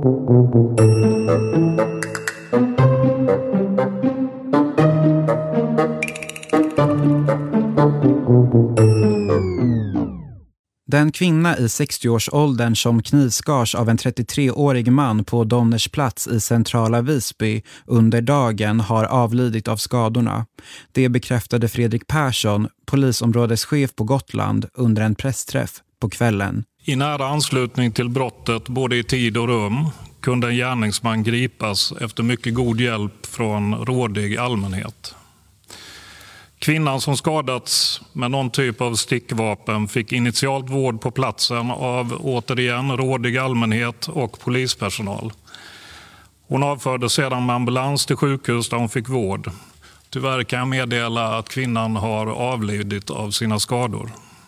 Den kvinna i 60-årsåldern som knivskars av en 33-årig man på Donners plats i centrala Visby under dagen har avlidit av skadorna. Det bekräftade Fredrik Persson, polisområdeschef på Gotland, under en pressträff på kvällen. I nära anslutning till brottet, både i tid och rum, kunde en gärningsman gripas efter mycket god hjälp från rådig allmänhet. Kvinnan som skadats med någon typ av stickvapen fick initialt vård på platsen av återigen rådig allmänhet och polispersonal. Hon avfördes sedan med ambulans till sjukhus där hon fick vård. Tyvärr kan jag meddela att kvinnan har avlidit av sina skador.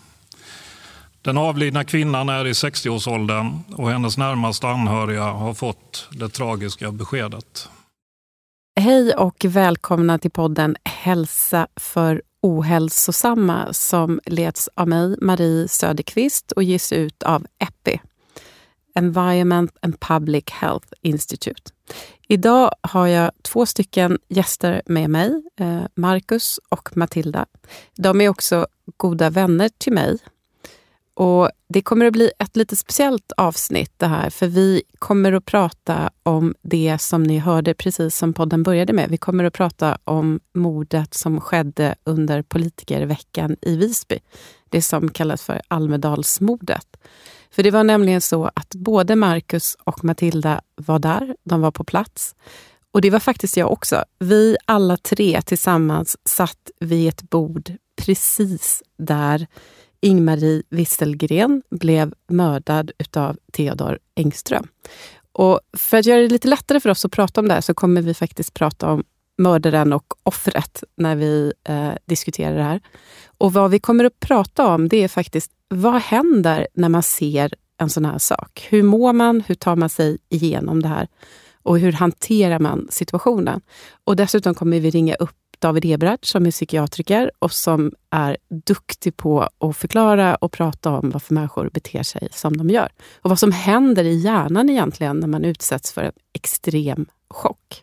Den avlidna kvinnan är i 60-årsåldern och hennes närmaste anhöriga har fått det tragiska beskedet. Hej och välkomna till podden Hälsa för ohälsosamma som leds av mig, Marie Söderqvist, och ges ut av EPI, Environment and Public Health Institute. Idag har jag 2 stycken gäster med mig, Marcus och Matilda. De är också goda vänner till mig. Och det kommer att bli ett lite speciellt avsnitt det här, för vi kommer att prata om det som ni hörde precis som podden började med. Vi kommer att prata om mordet som skedde under politikerveckan i Visby. Det som kallas för Almedalsmordet. För det var nämligen så att både Marcus och Matilda var där, de var på plats. Och det var faktiskt jag också. Vi alla 3 tillsammans satt vid ett bord precis där Ingmarie Wisselgren blev mördad utav Theodor Engström. Och för att göra det lite lättare för oss att prata om det här så kommer vi faktiskt prata om mördaren och offret när vi diskuterar det här. Och vad vi kommer att prata om, det är faktiskt vad händer när man ser en sån här sak? Hur mår man? Hur tar man sig igenom det här? Och hur hanterar man situationen? Och dessutom kommer vi ringa upp David Ebrard som är psykiatriker och som är duktig på att förklara och prata om varför människor beter sig som de gör. Och vad som händer i hjärnan egentligen när man utsätts för en extrem chock.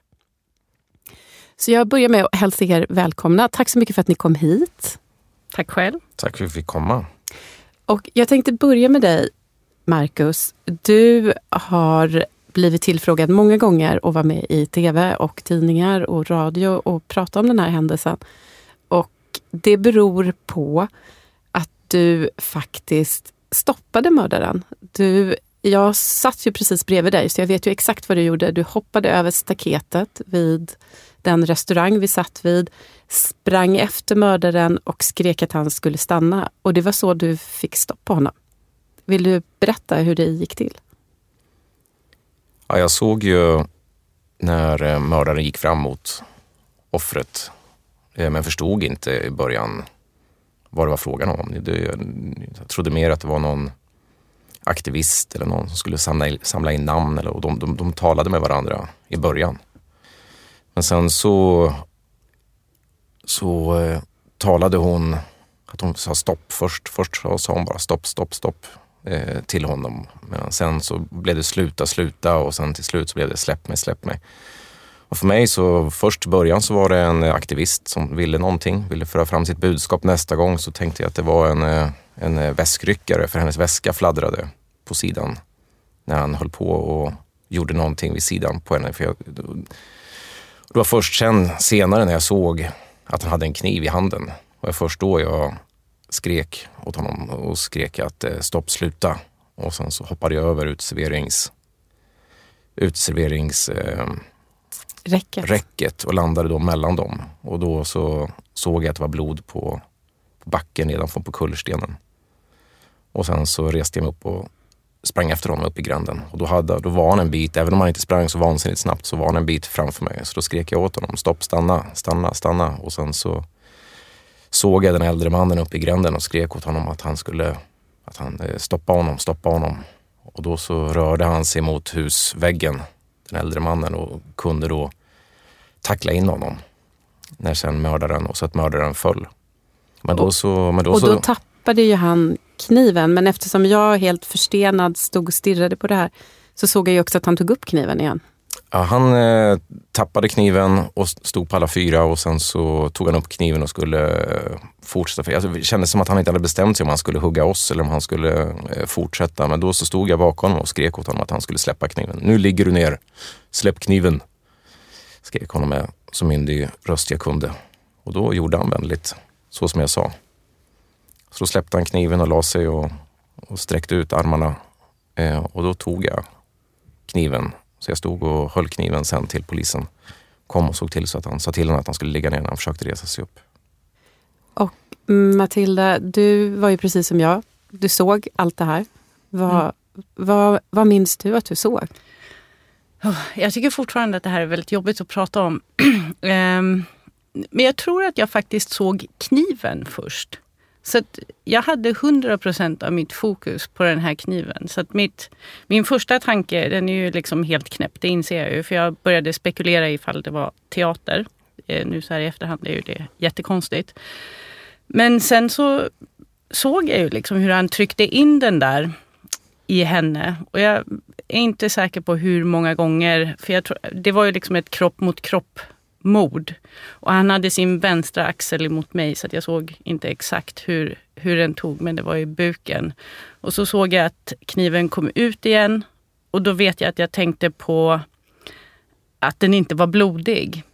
Så jag börjar med att hälsa er välkomna. Tack så mycket för att ni kom hit. Tack själv. Tack för att vi fick komma. Och jag tänkte börja med dig, Marcus. Du har blivit tillfrågad många gånger och var med i tv och tidningar och radio och prata om den här händelsen. Och det beror på att du faktiskt stoppade mördaren. Jag satt ju precis bredvid dig så jag vet ju exakt vad du gjorde. Du hoppade över staketet vid den restaurang vi satt vid, sprang efter mördaren och skrek att han skulle stanna. Och det var så du fick stopp på honom. Vill du berätta hur det gick till? Ja, jag såg ju när mördaren gick fram mot offret, men förstod inte i början vad det var frågan om. Jag trodde mer att det var någon aktivist eller någon som skulle samla in namn, och de talade med varandra i början. Men sen så talade hon att hon sa stopp först. Först sa hon bara stopp till honom. Men sen så blev det sluta och sen till slut så blev det släpp mig. Och för mig så först i början så var det en aktivist som ville någonting, ville föra fram sitt budskap. Nästa gång så tänkte jag att det var en väskryckare, för hennes väska fladdrade på sidan när han höll på och gjorde någonting vid sidan på henne. Det var först senare när jag såg att han hade en kniv i handen. Och det först då jag skrek åt honom och skrek att stopp, sluta. Och sen så hoppade jag över räcket och landade då mellan dem. Och då så såg jag att det var blod på backen nedanför på kullerstenen. Och sen så reste jag mig upp och sprang efter honom upp i gränden. Och då var han en bit, även om han inte sprang så vansinnigt snabbt, så var han en bit framför mig. Så då skrek jag åt honom, stopp, stanna. Och sen så såg jag den äldre mannen upp i gränden och skrek åt honom att han stoppa honom. Och då så rörde han sig mot husväggen, den äldre mannen, och kunde då tackla in honom när sen mördaren föll. Men då tappade ju han kniven, men eftersom jag helt förstenad stod och stirrade på det här Så såg jag ju också att han tog upp kniven igen. Ja, han tappade kniven och stod på alla fyra och sen så tog han upp kniven och skulle fortsätta. Alltså, det kändes som att han inte hade bestämt sig om han skulle hugga oss eller om han skulle fortsätta. Men då så stod jag bakom honom och skrek åt honom att han skulle släppa kniven. Nu ligger du ner, släpp kniven, skrek honom med så myndig röst jag kunde. Och då gjorde han vänligt, så som jag sa. Så då släppte han kniven och la sig och sträckte ut armarna. Och då tog jag kniven. Så jag stod och höll kniven sen till polisen kom och såg till så att han sa till honom att han skulle ligga ner när han försökte resa sig upp. Och Matilda, du var ju precis som jag. Du såg allt det här. Vad minns du att du såg? Jag tycker fortfarande att det här är väldigt jobbigt att prata om. Men jag tror att jag faktiskt såg kniven först. Så att jag hade 100% av mitt fokus på den här kniven. Så att min första tanke, den är ju liksom helt knäpp, det inser jag ju. För jag började spekulera ifall det var teater. Nu så här i efterhand är ju det jättekonstigt. Men sen så såg jag ju liksom hur han tryckte in den där i henne. Och jag är inte säker på hur många gånger. För jag tror, det var ju liksom ett kropp mot kropp mord. Och han hade sin vänstra axel emot mig så att jag såg inte exakt hur den tog, men det var i buken. Och så såg jag att kniven kom ut igen och då vet jag att jag tänkte på att den inte var blodig.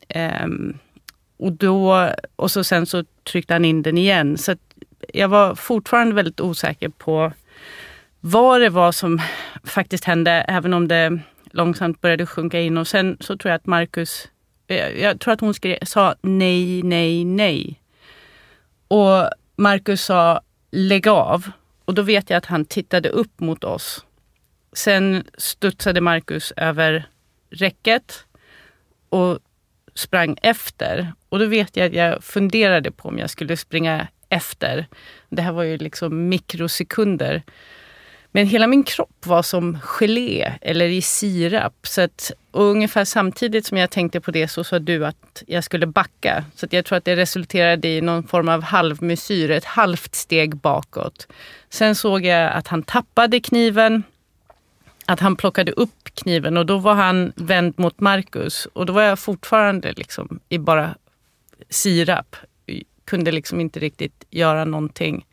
Och så sen så tryckte han in den igen. Så att jag var fortfarande väldigt osäker på vad det var som faktiskt hände, även om det långsamt började sjunka in. Och sen så tror jag att Marcus, jag tror att hon sa nej, nej, nej. Och Marcus sa lägg av. Och då vet jag att han tittade upp mot oss. Sen studsade Marcus över räcket och sprang efter. Och då vet jag att jag funderade på om jag skulle springa efter. Det här var ju liksom mikrosekunder. Men hela min kropp var som gelé eller i sirap. Så att, och ungefär samtidigt som jag tänkte på det så sa du att jag skulle backa. Så att jag tror att det resulterade i någon form av halvmesyr, ett halvt steg bakåt. Sen såg jag att han tappade kniven. Att han plockade upp kniven och då var han vänd mot Marcus. Och då var jag fortfarande liksom i bara sirap. Kunde liksom inte riktigt göra någonting.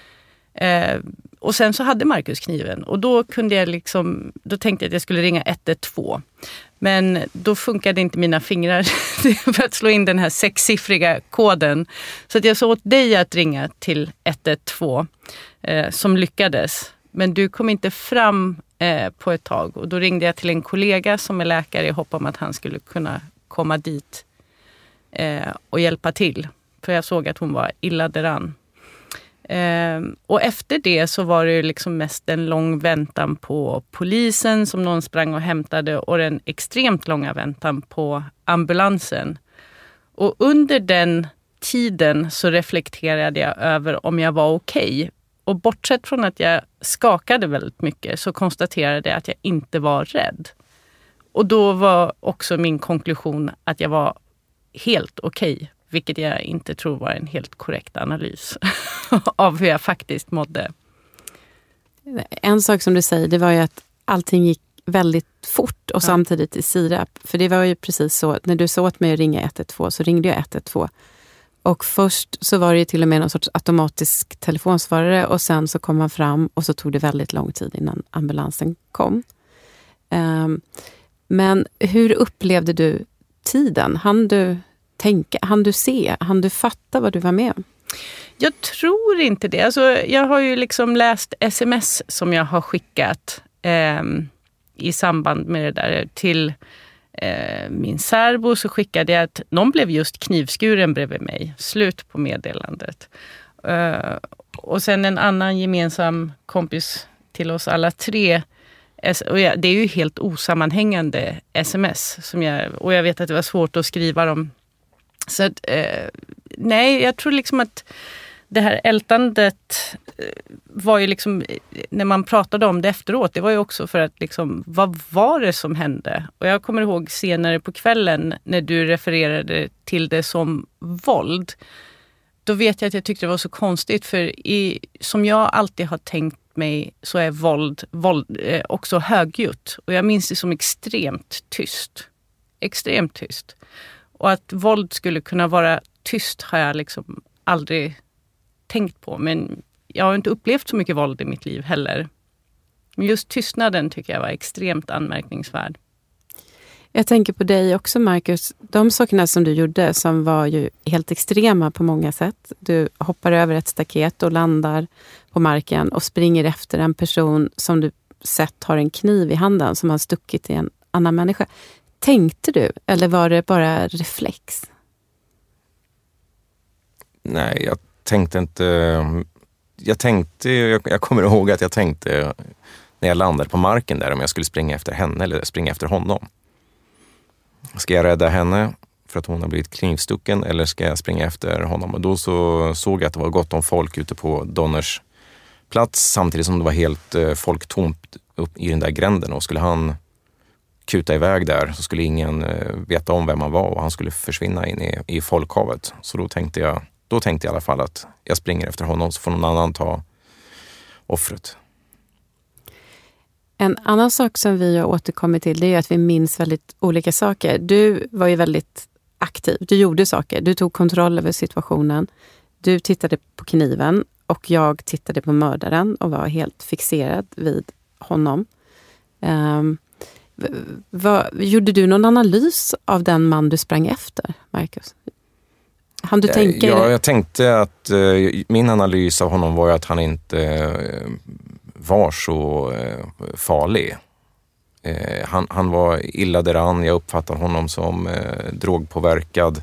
Och sen så hade Marcus kniven och då kunde jag liksom, då tänkte jag att jag skulle ringa 112. Men då funkade inte mina fingrar för att slå in den här 6-siffriga koden. Så att jag sa åt dig att ringa till 112 som lyckades. Men du kom inte fram på ett tag och då ringde jag till en kollega som är läkare i hopp om att han skulle kunna komma dit och hjälpa till. För jag såg att hon var illa däran. Och efter det så var det liksom mest en lång väntan på polisen som någon sprang och hämtade och den extremt långa väntan på ambulansen. Och under den tiden så reflekterade jag över om jag var okej. Och bortsett från att jag skakade väldigt mycket så konstaterade jag att jag inte var rädd. Och då var också min konklusion att jag var helt okej. Vilket jag inte tror var en helt korrekt analys av hur jag faktiskt mådde. En sak som du säger, det var ju att allting gick väldigt fort och samtidigt i sirap. För det var ju precis så, när du sa åt mig att ringa 112 så ringde jag 112. Och först så var det ju till och med någon sorts automatisk telefonsvarare och sen så kom han fram och så tog det väldigt lång tid innan ambulansen kom. Men hur upplevde du tiden? Hann du tänka, hann du se, hann du fatta vad du var med om? Jag tror inte det. Alltså, jag har ju liksom läst sms som jag har skickat i samband med det där till min särbo, så skickade jag att någon blev just knivskuren bredvid mig. Slut på meddelandet. Och sen en annan gemensam kompis till oss alla tre. Och det är ju helt osammanhängande sms. Och jag vet att det var svårt att skriva dem. Så att, nej, jag tror liksom att det här ältandet var ju liksom, när man pratade om det efteråt, det var ju också för att liksom, vad var det som hände? Och jag kommer ihåg senare på kvällen när du refererade till det som våld. Då vet jag att jag tyckte det var så konstigt, för som jag alltid har tänkt mig så är våld också högljutt. Och jag minns det som extremt tyst. Extremt tyst. Och att våld skulle kunna vara tyst har jag liksom aldrig tänkt på. Men jag har inte upplevt så mycket våld i mitt liv heller. Men just tystnaden tycker jag var extremt anmärkningsvärd. Jag tänker på dig också, Marcus. De sakerna som du gjorde som var ju helt extrema på många sätt. Du hoppar över ett staket och landar på marken och springer efter en person som du sett har en kniv i handen som har stuckit i en annan människa. Tänkte du eller var det bara reflex? Nej, jag tänkte inte... Jag kommer ihåg att jag tänkte när jag landade på marken där om jag skulle springa efter henne eller springa efter honom. Ska jag rädda henne för att hon har blivit knivstucken eller ska jag springa efter honom? Och då så såg jag att det var gott om folk ute på Donners plats samtidigt som det var helt folktomt upp i den där gränden. Och skulle han kuta iväg där så skulle ingen veta om vem han var och han skulle försvinna in i folkhavet. Så då tänkte jag i alla fall att jag springer efter honom så får någon annan ta offret. En annan sak som vi har återkommit till det är att vi minns väldigt olika saker. Du var ju väldigt aktiv. Du gjorde saker. Du tog kontroll över situationen. Du tittade på kniven och jag tittade på mördaren och var helt fixerad vid honom. Gjorde du någon analys av den man du sprang efter, Marcus? Han du tänka? Ja, jag tänkte att min analys av honom var att han inte var så farlig. Han var illa däran. Jag uppfattade honom som drogpåverkad.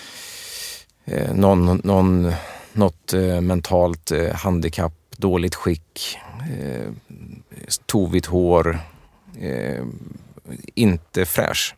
Något mentalt handikapp, dåligt skick, tovigt hår, inte fräsch.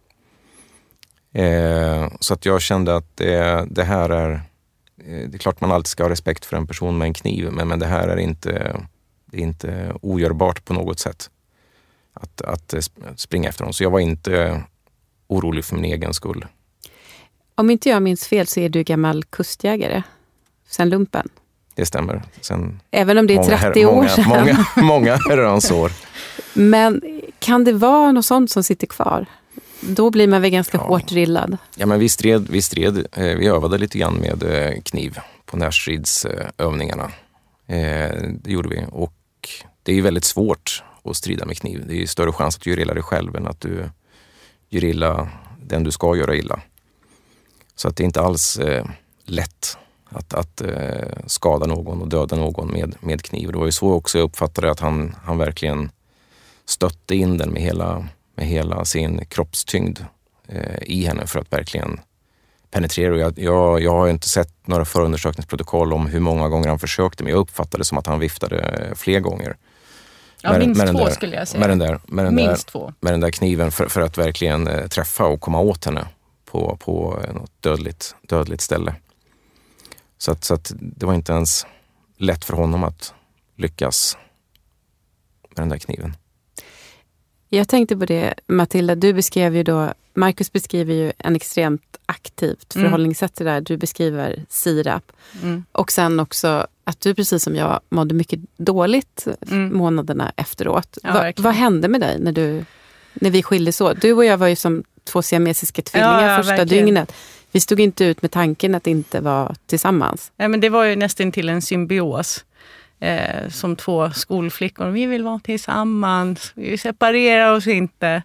Så att jag kände att det här är... Det är klart man alltid ska ha respekt för en person med en kniv, men det här är inte ogörbart på något sätt att springa efter honom. Så jag var inte orolig för min egen skull. Om inte jag minns fel så är du gammal kustjägare sen lumpen. Det stämmer. Även om det är 30 år sedan. Många herrans år. Men kan det vara något sånt som sitter kvar? Då blir man väl ganska hårt drillad. Ja, men vi övade lite grann med kniv på närstridsövningarna. Det gjorde vi. Och det är ju väldigt svårt att strida med kniv. Det är ju större chans att du gör illa dig själv än att du gör illa den du ska göra illa. Så att det är inte alls lätt att skada någon och döda någon med kniv. Det var ju så också jag uppfattade att han verkligen stötte in den med hela sin kroppstyngd i henne för att verkligen penetrera. Jag har inte sett några förundersökningsprotokoll om hur många gånger han försökte, men jag uppfattade det som att han viftade fler gånger. Ja, minst två skulle jag säga. Med den där kniven för att verkligen träffa och komma åt henne på något dödligt ställe. Så att det var inte ens lätt för honom att lyckas med den där kniven. Jag tänkte på det, Matilda, Marcus beskriver ju en extremt aktivt förhållningssätt till det där. Du beskriver sirap. Och sen också att du precis som jag mådde mycket dåligt månaderna efteråt. Ja, vad hände med dig när vi skildes åt? Du och jag var ju som två siamesiska tvillingar första dygnet. Vi stod inte ut med tanken att inte vara tillsammans. Ja, men det var ju nästan till en symbios. Som två skolflickor. Vi vill vara tillsammans. Vi separerar oss inte.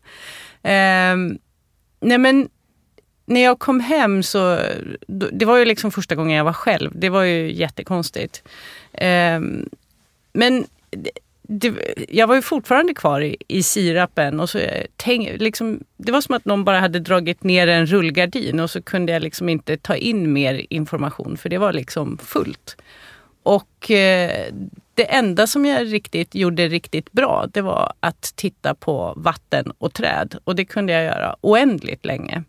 Nej, men när jag kom hem så... Det var ju liksom första gången jag var själv. Det var ju jättekonstigt. Men jag var ju fortfarande kvar i sirapen. Och så det var som att någon bara hade dragit ner en rullgardin. Och så kunde jag liksom inte ta in mer information. För det var liksom fullt. Och det enda som jag gjorde riktigt bra, det var att titta på vatten och träd. Och det kunde jag göra oändligt länge.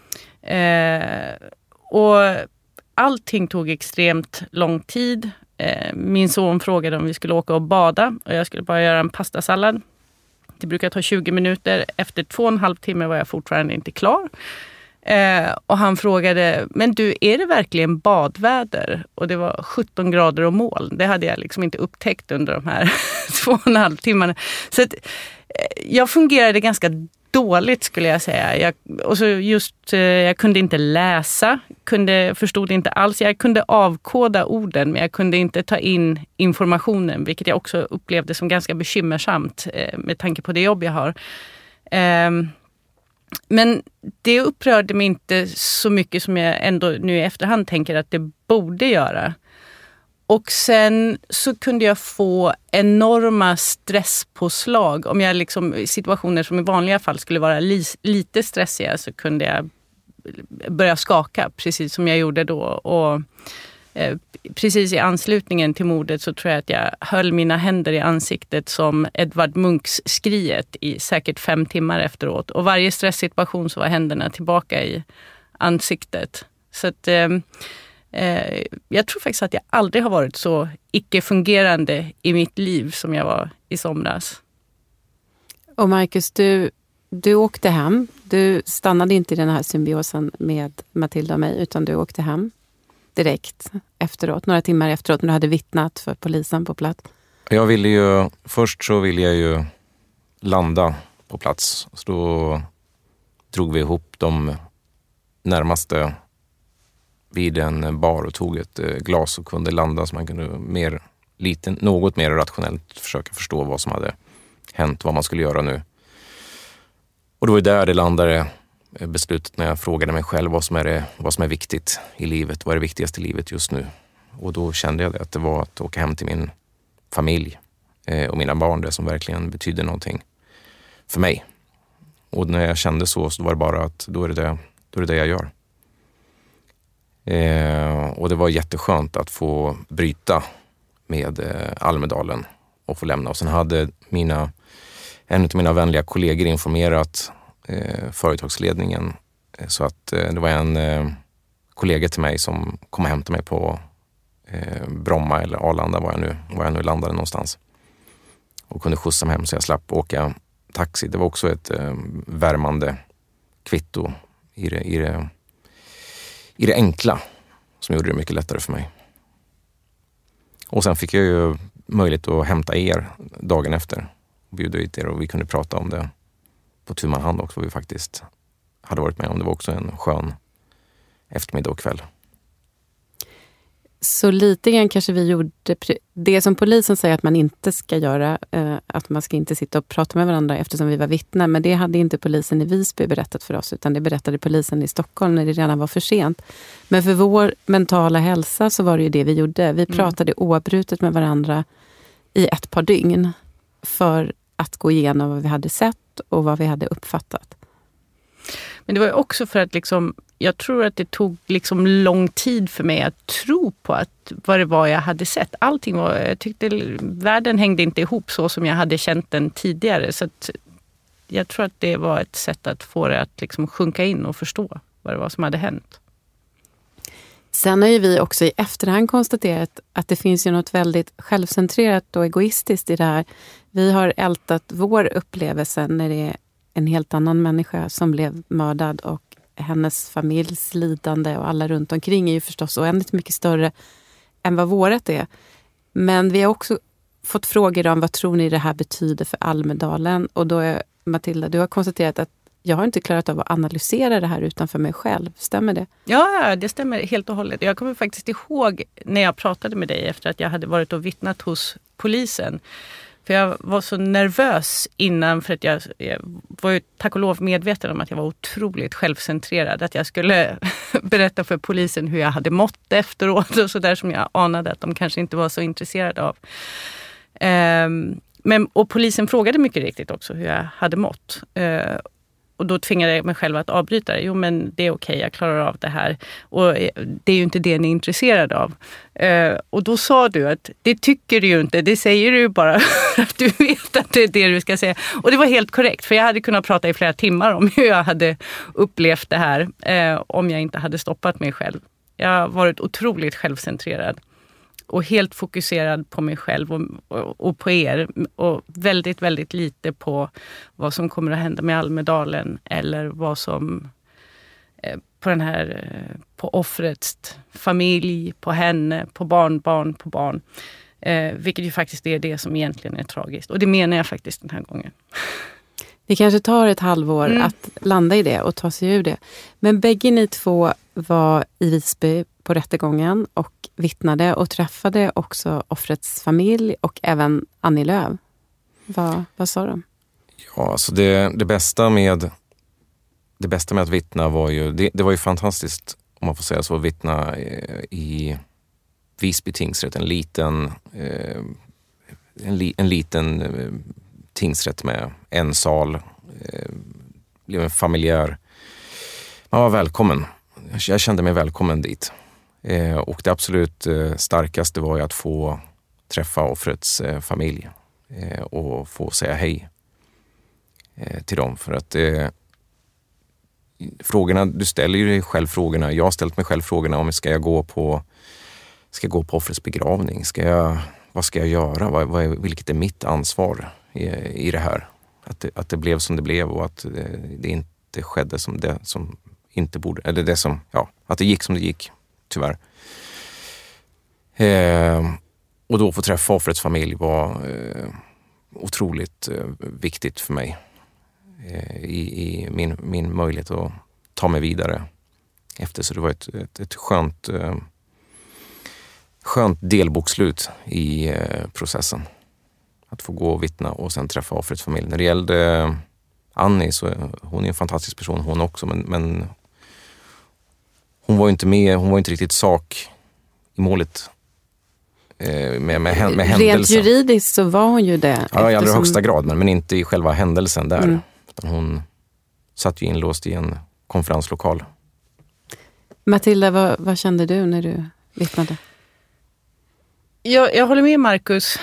Och allting tog extremt lång tid. Min son frågade om vi skulle åka och bada. Och jag skulle bara göra en pastasallad. Det brukar ta 20 minuter. Efter 2,5 timmar var jag fortfarande inte klar. Och han frågade, men du, är det verkligen badväder? Och det var 17 grader och moln. Det hade jag liksom inte upptäckt under de här 2,5 timmarna. Så att, jag fungerade ganska dåligt skulle jag säga. Jag kunde inte läsa, förstod inte alls. Jag kunde avkoda orden, men jag kunde inte ta in informationen, vilket jag också upplevde som ganska bekymmersamt med tanke på det jobb jag har. Men det upprörde mig inte så mycket som jag ändå nu i efterhand tänker att det borde göra. Och sen så kunde jag få enorma stresspåslag. Om jag liksom, i situationer som i vanliga fall skulle vara lite stressiga, så kunde jag börja skaka, precis som jag gjorde då. Och precis i anslutningen till mordet så tror jag att jag höll mina händer i ansiktet som Edvard Munchs skriet i säkert 5 timmar efteråt. Och varje stresssituation så var händerna tillbaka i ansiktet. Så att jag tror faktiskt att jag aldrig har varit så icke-fungerande i mitt liv som jag var i somras. Och Marcus, du åkte hem. Du stannade inte i den här symbiosen med Matilda och mig, utan du åkte hem direkt efteråt, några timmar efteråt, när du hade vittnat för polisen på plats. Först så ville jag ju landa på plats. Så då drog vi ihop de närmaste vid en bar och tog ett glas och kunde landa, så man kunde något mer rationellt försöka förstå vad som hade hänt, vad man skulle göra nu. Och då var det där det landade beslutet, när jag frågade mig själv vad som är viktigt i livet, vad är det viktigaste i livet just nu. Och då kände jag att det var att åka hem till min familj och mina barn, det som verkligen betyder någonting för mig. Och när jag kände så var det bara att då är det jag gör. Och det var jätteskönt att få bryta med Almedalen och få lämna. Och sen hade en av mina vänliga kollegor informerat företagsledningen, så att det var en kollega till mig som kom och hämtade mig på Bromma eller Arlanda, var jag nu landade någonstans, och kunde skjutsa mig hem så jag slapp åka taxi. Det var också ett värmande kvitto i det enkla som gjorde det mycket lättare för mig. Och sen fick jag ju möjlighet att hämta er dagen efter och bjuda ut er, och vi kunde prata om det på tu man hand också, vad vi faktiskt hade varit med om. Det var också en skön eftermiddag och kväll. Så lite grann kanske vi gjorde det som polisen säger att man inte ska göra, att man ska inte sitta och prata med varandra eftersom vi var vittnen, men det hade inte polisen i Visby berättat för oss, utan det berättade polisen i Stockholm när det redan var för sent. Men för vår mentala hälsa så var det ju det vi gjorde. Vi pratade oavbrutet med varandra i ett par dygn för att gå igenom vad vi hade sett och vad vi hade uppfattat. Men det var ju också för att jag tror att det tog lång tid för mig att tro på vad det var jag hade sett. Jag tyckte världen hängde inte ihop så som jag hade känt den tidigare. Så att jag tror att det var ett sätt att få det att sjunka in och förstå vad det var som hade hänt. Sen har ju vi också i efterhand konstaterat att det finns ju något väldigt självcentrerat och egoistiskt i det här. Vi har ältat vår upplevelse när det är en helt annan människa som blev mördad, och hennes familjs lidande och alla runt omkring är ju förstås oändligt mycket större än vad vårat är. Men vi har också fått frågor om vad tror ni det här betyder för Almedalen, och då är Matilda, du har konstaterat att jag har inte klarat av att analysera det här utanför mig själv. Stämmer det? Ja, det stämmer helt och hållet. Jag kommer faktiskt ihåg när jag pratade med dig efter att jag hade varit och vittnat hos polisen. För jag var så nervös innan, för att jag var ju tack och lov medveten om att jag var otroligt självcentrerad. Att jag skulle berätta för polisen hur jag hade mått efteråt och sådär, som jag anade att de kanske inte var så intresserade av. Och polisen frågade mycket riktigt också hur jag hade mått. Och då tvingade jag mig själv att avbryta det. Jo, men det är okej, jag klarar av det här. Och det är ju inte det ni är intresserade av. Och då sa du att det tycker du ju inte. Det säger du ju bara för att du vet att det är det du ska säga. Och det var helt korrekt. För jag hade kunnat prata i flera timmar om hur jag hade upplevt det här. Om jag inte hade stoppat mig själv. Jag har varit otroligt självcentrerad. Och helt fokuserad på mig själv och på er. Och väldigt, väldigt lite på vad som kommer att hända med Almedalen. Eller vad som på den här, på offrets familj, på henne, på barnbarn, på barn. Vilket ju faktiskt är det som egentligen är tragiskt. Och det menar jag faktiskt den här gången. Det kanske tar ett halvår att landa i det och ta sig ur det. Men bägge ni två var i Visby på rättegången och vittnade och träffade också offrets familj och även Annie Lööf. Vad sa de? Ja, alltså det bästa med att vittna var ju, det var ju fantastiskt, om man får säga så, att vittna i Visby tingsrätt, en liten tingsrätt med en sal, blev en familjär. Man var välkommen. Jag kände mig välkommen dit. Och det absolut starkaste var ju att få träffa offrets familj och få säga hej till dem. För att frågorna, du ställer ju dig själv frågorna. Jag har ställt mig själv frågorna om ska jag gå på offrets begravning? Vad ska jag göra? Vilket är mitt ansvar i det här? Att det blev som det blev och att det inte skedde som det som inte borde, eller det som, ja, att det gick som det gick, tyvärr. Och då få träffa offrets familj var otroligt viktigt för mig i min möjlighet att ta mig vidare efter. Så det var ett skönt delbokslut i processen. Att få gå och vittna och sen träffa offrets familj. När det gällde Annie, så hon är en fantastisk person hon också, men hon var inte med, hon var inte riktigt sak i målet med händelsen. Rent juridiskt så var hon ju det. Ja, i allra högsta grad, men inte i själva händelsen där. Utan hon satt ju inlåst i en konferenslokal. Matilda, vad kände du när du vittnade? Jag håller med Marcus.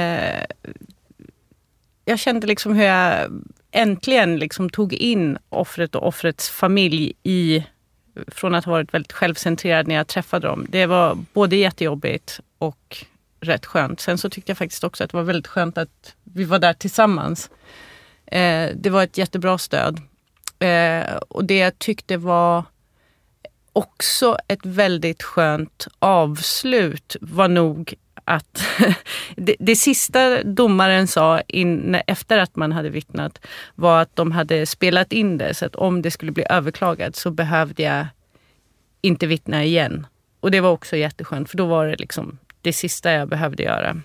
Jag kände liksom hur jag äntligen liksom tog in offret och offrets familj från att ha varit väldigt självcentrerad när jag träffade dem. Det var både jättejobbigt och rätt skönt. Sen så tyckte jag faktiskt också att det var väldigt skönt att vi var där tillsammans. Det var ett jättebra stöd. Och det jag tyckte var också ett väldigt skönt avslut var nog att det sista domaren sa efter att man hade vittnat var att de hade spelat in det, så att om det skulle bli överklagat så behövde jag inte vittna igen. Och det var också jätteskönt, för då var det liksom det sista jag behövde göra.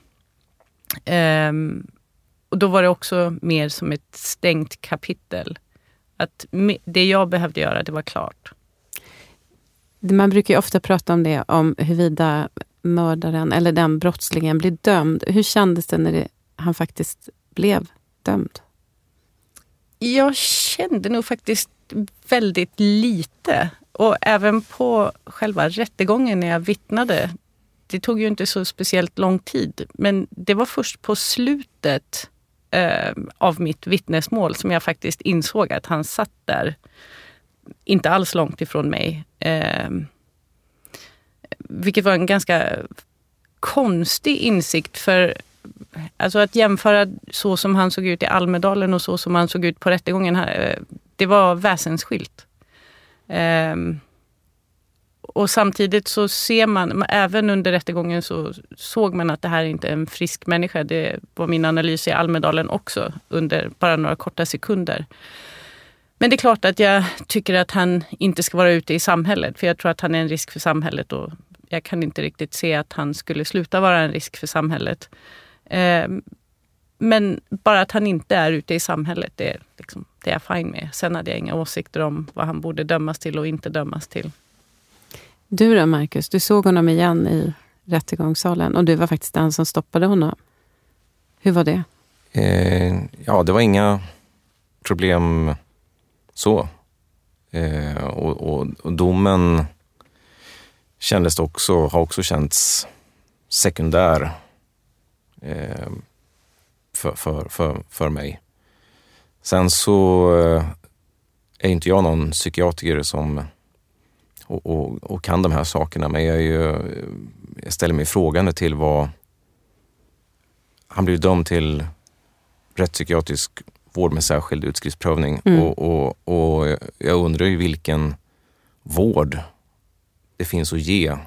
Och då var det också mer som ett stängt kapitel. Att det jag behövde göra, det var klart. Man brukar ju ofta prata om det, om huruvida mördaren eller den brottslingen blir dömd. Hur kändes det när han faktiskt blev dömd? Jag kände nog faktiskt väldigt lite. Och även på själva rättegången när jag vittnade. Det tog ju inte så speciellt lång tid. Men det var först på slutet av mitt vittnesmål som jag faktiskt insåg att han satt där. Inte alls långt ifrån mig. Vilket var en ganska konstig insikt, för alltså att jämföra så som han såg ut i Almedalen och så som han såg ut på rättegången här, det var väsensskilt. Och samtidigt så ser man, även under rättegången så såg man att det här inte är en frisk människa. Det var min analys i Almedalen också under bara några korta sekunder. Men det är klart att jag tycker att han inte ska vara ute i samhället. För jag tror att han är en risk för samhället. Och jag kan inte riktigt se att han skulle sluta vara en risk för samhället. Men bara att han inte är ute i samhället, det är jag fine med. Sen hade jag inga åsikter om vad han borde dömas till och inte dömas till. Du då, Marcus, du såg honom igen i rättegångssalen. Och du var faktiskt den som stoppade honom. Hur var det? Ja, det var inga problem så. Och domen kändes också, har också känts sekundär för mig. Sen så är inte jag någon psykiatriker som och kan de här sakerna, men jag ställer mig frågande till vad han blev dömd till rättspsykiatrisk vård med särskild utskrivsprövning. Och jag undrar ju vård det finns att ge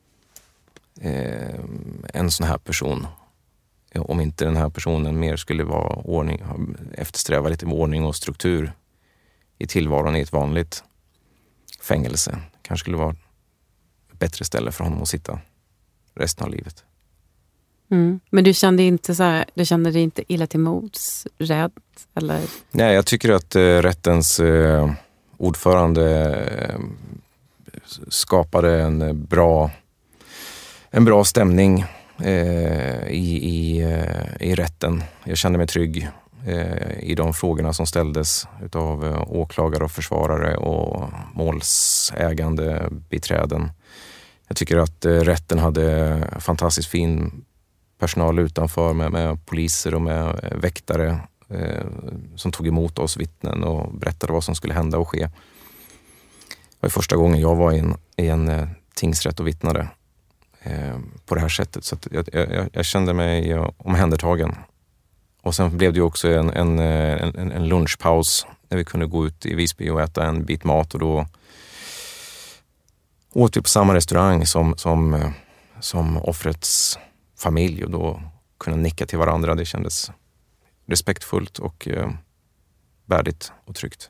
en sån här person. Om inte den här personen mer skulle vara eftersträva lite ordning och struktur i tillvaron i ett vanligt fängelse. Kanske skulle vara ett bättre ställe för honom att sitta resten av livet. Men du kände dig inte illa till mods, rädd? Eller? Nej, jag tycker att rättens ordförande skapade en bra stämning i rätten. Jag kände mig trygg i de frågorna som ställdes utav åklagare och försvarare och målsägande biträden. Jag tycker att rätten hade fantastiskt fin personal utanför med poliser och med väktare som tog emot oss vittnen och berättade vad som skulle hända och ske. Det var första gången jag var i en tingsrätt och vittnade på det här sättet. Så att jag kände mig omhändertagen. Och sen blev det ju också en lunchpaus när vi kunde gå ut i Visby och äta en bit mat. Och då åt vi på samma restaurang som offrets familj. Och då kunde nicka till varandra. Det kändes respektfullt och värdigt och tryggt.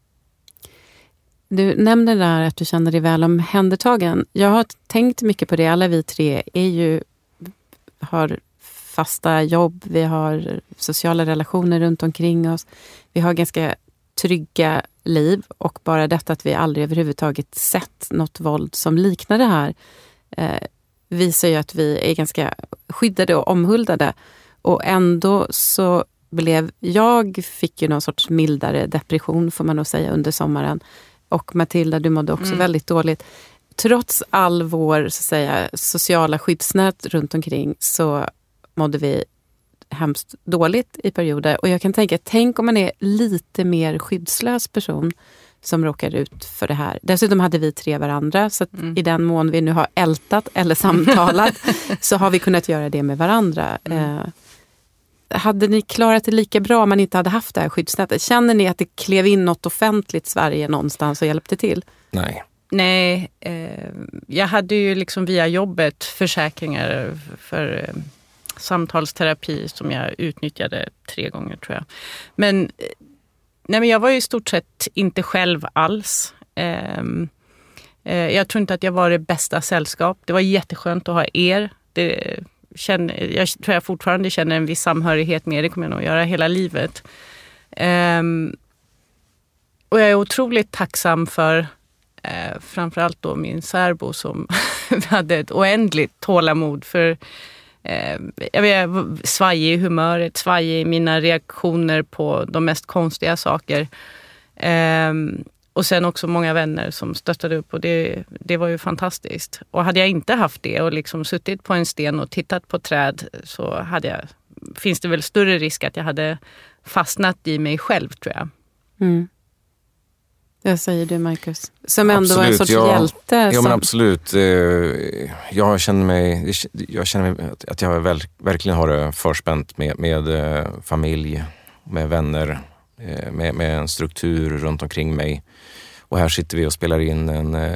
Du nämnde där att du kände dig väl omhändertagen. Jag har tänkt mycket på det. Alla vi tre har fasta jobb. Vi har sociala relationer runt omkring oss. Vi har ganska trygga liv. Och bara detta att vi aldrig överhuvudtaget sett något våld som liknar det här visar ju att vi är ganska skyddade och omhuldade. Och ändå så fick ju någon sorts mildare depression får man nog säga under sommaren. Och Matilda, du mådde också väldigt dåligt. Trots all vår så att säga, sociala skyddsnät runt omkring så mådde vi hemskt dåligt i perioder. Och jag kan tänk om man är lite mer skyddslös person som råkar ut för det här. Dessutom hade vi tre varandra så att i den mån vi nu har ältat eller samtalat så har vi kunnat göra det med varandra. Hade ni klarat det lika bra om man inte hade haft det här skyddsnätet? Känner ni att det klev in något offentligt Sverige någonstans och hjälpte till? Nej, jag hade ju liksom via jobbet försäkringar för samtalsterapi som jag utnyttjade 3 gånger tror jag. Men jag var ju i stort sett inte själv alls. Jag tror inte att jag var det bästa sällskap. Det var jätteskönt att ha er. Jag tror jag fortfarande känner en viss samhörighet med det, kommer jag nog göra hela livet. Och jag är otroligt tacksam för framförallt då min särbo som hade ett oändligt tålamod för jag var svajig i humöret, svajig i mina reaktioner på de mest konstiga saker. Och sen också många vänner som stöttade upp och det var ju fantastiskt. Och hade jag inte haft det och liksom suttit på en sten och tittat på träd så finns det väl större risk att jag hade fastnat i mig själv tror jag. Jag säger du Marcus. Som ändå var en sorts hjälte. Ja men absolut. Jag känner mig att jag verkligen har det förspänt med familj, med vänner, med en struktur runt omkring mig. Och här sitter vi och spelar in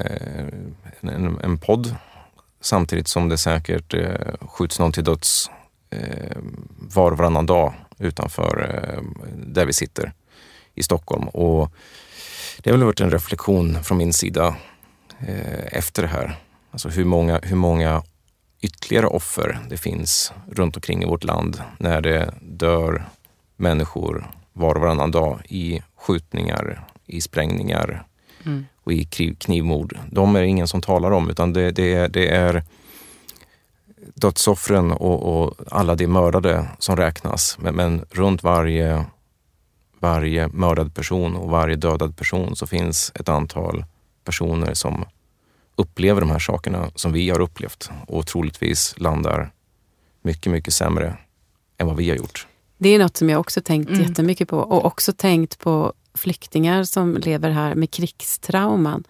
en podd samtidigt som det säkert skjuts någon till döds var och varannan dag utanför där vi sitter i Stockholm. Och det har väl varit en reflektion från min sida efter det här. Alltså hur många ytterligare offer det finns runt omkring i vårt land när det dör människor var och varannan dag i skjutningar, i sprängningar och i knivmord. De är ingen som talar om utan det är dödsoffren och alla de mördade som räknas. Men runt varje mördad person och varje dödad person så finns ett antal personer som upplever de här sakerna som vi har upplevt och troligtvis landar mycket, mycket sämre än vad vi har gjort. Det är något som jag också tänkt jättemycket på och också tänkt på flyktingar som lever här med krigstrauman.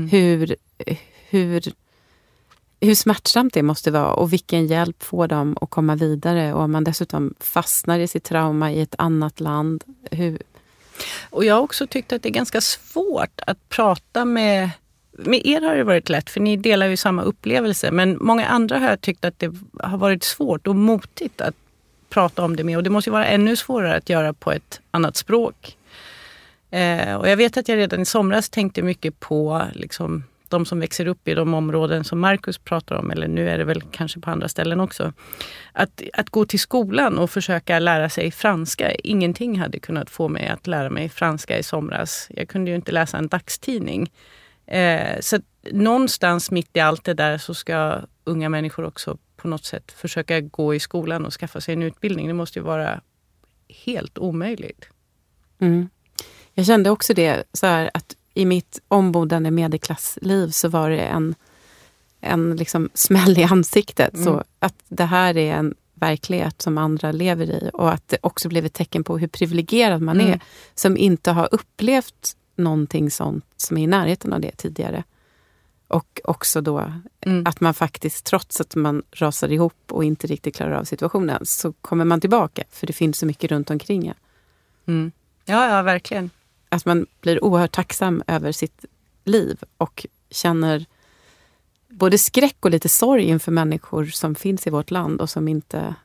Hur smärtsamt det måste vara och vilken hjälp får de att komma vidare och om man dessutom fastnar i sitt trauma i ett annat land. Och jag har också tyckt att det är ganska svårt att prata med med er har det varit lätt för ni delar ju samma upplevelse. Men många andra har tyckt att det har varit svårt och motigt att prata om det med. Och det måste ju vara ännu svårare att göra på ett annat språk. Och jag vet att jag redan i somras tänkte mycket på liksom, de som växer upp i de områden som Marcus pratar om. Eller nu är det väl kanske på andra ställen också. Att gå till skolan och försöka lära sig franska. Ingenting hade kunnat få mig att lära mig franska i somras. Jag kunde ju inte läsa en dagstidning. Så någonstans mitt i allt det där så ska unga människor också på något sätt försöka gå i skolan och skaffa sig en utbildning. Det måste ju vara helt omöjligt. Mm. Jag kände också det så här, att i mitt ombodande medelklassliv så var det en liksom smäll i ansiktet. Så att det här är en verklighet som andra lever i. Och att det också blev ett tecken på hur privilegierad man är. Som inte har upplevt någonting sånt som är i närheten av det tidigare. Och också då att man faktiskt, trots att man rasar ihop och inte riktigt klarar av situationen, så kommer man tillbaka. För det finns så mycket runt omkring er. Mm. Ja, verkligen. Att man blir oerhört tacksam över sitt liv och känner både skräck och lite sorg inför människor som finns i vårt land och som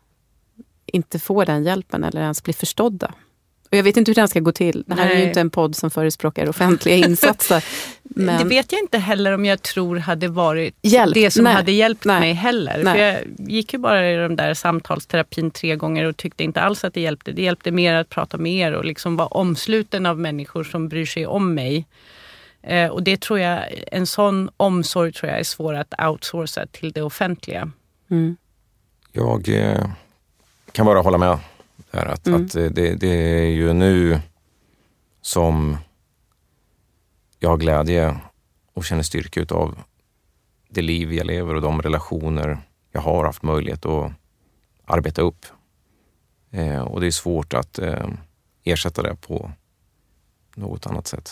inte får den hjälpen eller ens blir förstådda. Och jag vet inte hur den ska gå till. Det här är ju inte en podd som förespråkar offentliga insatser. Men... Det vet jag inte heller om jag tror hade varit det som hade hjälpt mig heller. För jag gick ju bara i de där samtalsterapin 3 gånger och tyckte inte alls att det hjälpte. Det hjälpte mer att prata med er och liksom vara omsluten av människor som bryr sig om mig. Och det tror jag, en sån omsorg tror jag är svår att outsourca till det offentliga. Mm. Jag kan bara hålla med. Att det är ju nu som jag har glädje och känner styrka utav det liv jag lever och de relationer jag har haft möjlighet att arbeta upp. Och det är svårt att ersätta det på något annat sätt.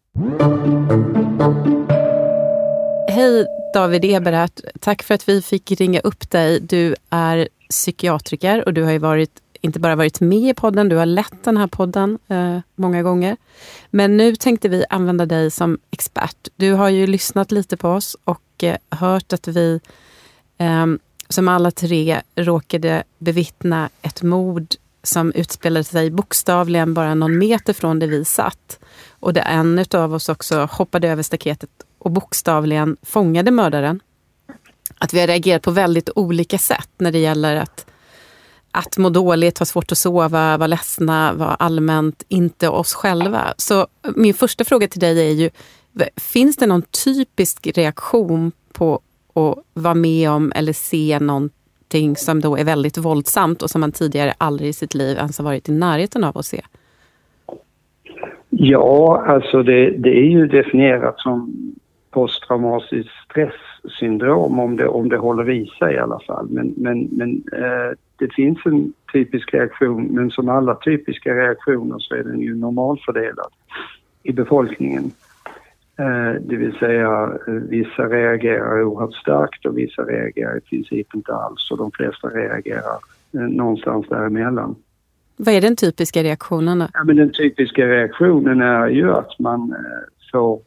Hej David Eberhardt, tack för att vi fick ringa upp dig. Du är psykiatriker och du har ju inte bara varit med i podden, du har lett den här podden många gånger. Men nu tänkte vi använda dig som expert. Du har ju lyssnat lite på oss och hört att vi som alla 3 råkade bevittna ett mord som utspelade sig bokstavligen bara någon meter från där vi satt. Och det en av oss också hoppade över staketet och bokstavligen fångade mördaren. Att vi har reagerat på väldigt olika sätt när det gäller att må dåligt, ha svårt att sova, vara ledsna, vara allmänt inte oss själva. Så min första fråga till dig är ju, finns det någon typisk reaktion på att vara med om eller se någonting som då är väldigt våldsamt och som man tidigare aldrig i sitt liv ens har varit i närheten av att se? Ja, alltså det är ju definierat som posttraumatiskt stresssyndrom om det håller i sig i alla fall. Men det finns en typisk reaktion, men som alla typiska reaktioner så är den ju normalfördelad i befolkningen. Det vill säga vissa reagerar oerhört starkt och vissa reagerar i princip inte alls och de flesta reagerar någonstans däremellan. Vad är den typiska reaktionen då? Ja, men den typiska reaktionen är ju att man får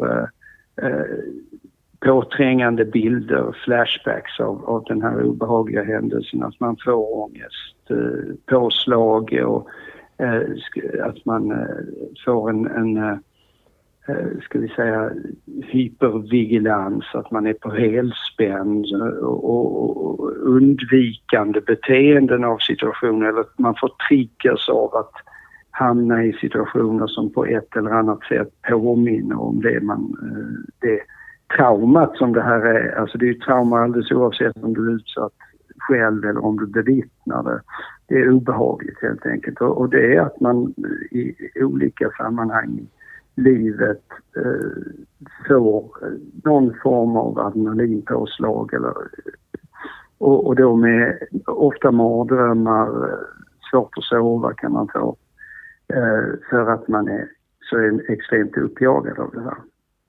påträngande bilder, flashbacks av den här obehagliga händelsen, att man får ångest, påslag och att man får en ska vi säga hypervigilans, att man är på helspänn och undvikande beteenden av situationer, eller att man får triggers av att hamna i situationer som på ett eller annat sätt påminner om det traumat som det här är. Alltså det är ju trauma alldeles oavsett om du är utsatt själv eller om du bevittnar det. Det är obehagligt helt enkelt. Och det är att man i olika sammanhang i livet får någon form av adrenalinpåslag och då med ofta mardrömmar, svårt att sova kan man få för att man är så extremt uppjagad av det här.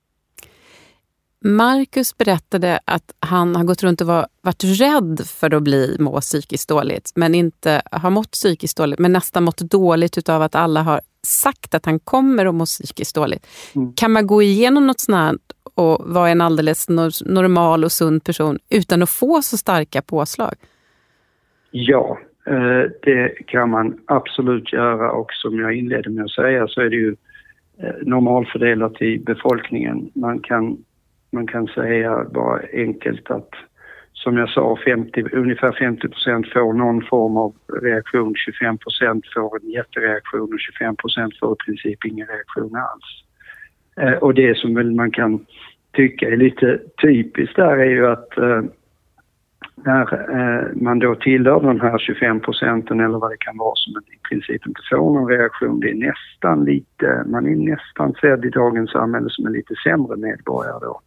Marcus berättade att han har gått runt och varit rädd för att må psykiskt dåligt, men inte har mått psykiskt dåligt, men nästan mått dåligt utav att alla har sagt att han kommer att må psykiskt dåligt. Kan man gå igenom något sånt här och vara en alldeles normal och sund person utan att få så starka påslag? Ja, det kan man absolut göra, och som jag inledde med att säga så är det ju normalfördelat i befolkningen. Man kan säga bara enkelt att, som jag sa, ungefär 50% får någon form av reaktion, 25% får en jättereaktion och 25% får i princip ingen reaktion alls. Och det som väl man kan tycka är lite typiskt där är ju att när man då tillhör den här 25% eller vad det kan vara som i princip inte får någon reaktion, det är man är nästan sedd i dagens samhälle som en lite sämre medborgare då.